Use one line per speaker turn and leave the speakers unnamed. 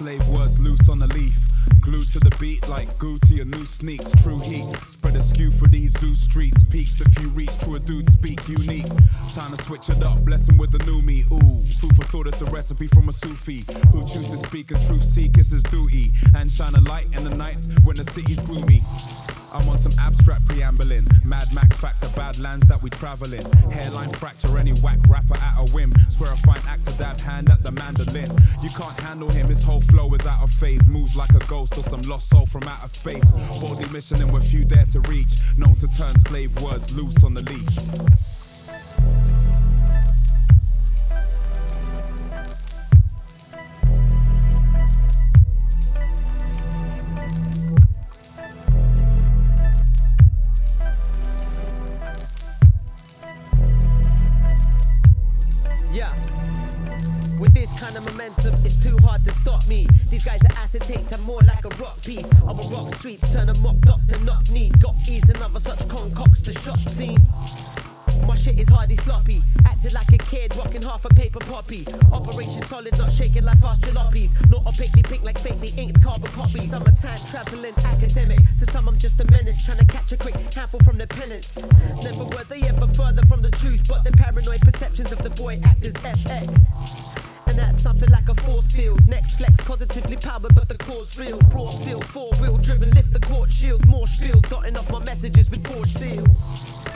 slave words loose on a leaf. Glued to the beat like goo to your new sneaks. True heat, spread a skew for these zoo streets. Peaks the few reach, true a dude speak unique. Time to switch it up, bless him with the new me. Ooh, food for thought, it's a recipe from a Sufi who choose to speak and truth seek, it's his duty. And shine a light in the nights when the city's gloomy. I'm on some abstract preambling. Mad Max factor, bad lands that we travel in. Hairline fracture, any whack rapper at a whim. Swear a fine actor, dab hand at the mandolin. You can't handle him, his whole flow is out of phase. Moves like a ghost or some lost soul from outer space. Boldly missioning with few dare to reach. Known to turn slave words loose on the leash.
With this kind of momentum, it's too hard to stop me. These guys are acetates, I'm more like a rock piece. I'm a rock streets, turn a mock doctor, knock need. Got ease and other such concocts the shop scene. My shit is hardly sloppy. Acted like a kid, rocking half a paper poppy. Operation solid, not shaking like fast jalopies. Not opaquely pink like fakely inked carbon copies. I'm a time traveling academic. To some I'm just a menace, trying to catch a quick handful from the penance. Never were they ever further from the truth, but the paranoid perceptions of the boy act as FX. And that's something like a force field. Next flex, positively powered, but the core's real. Broad spill, 4-wheel driven, lift the court shield. More spiel, dotting off my messages with forged seals.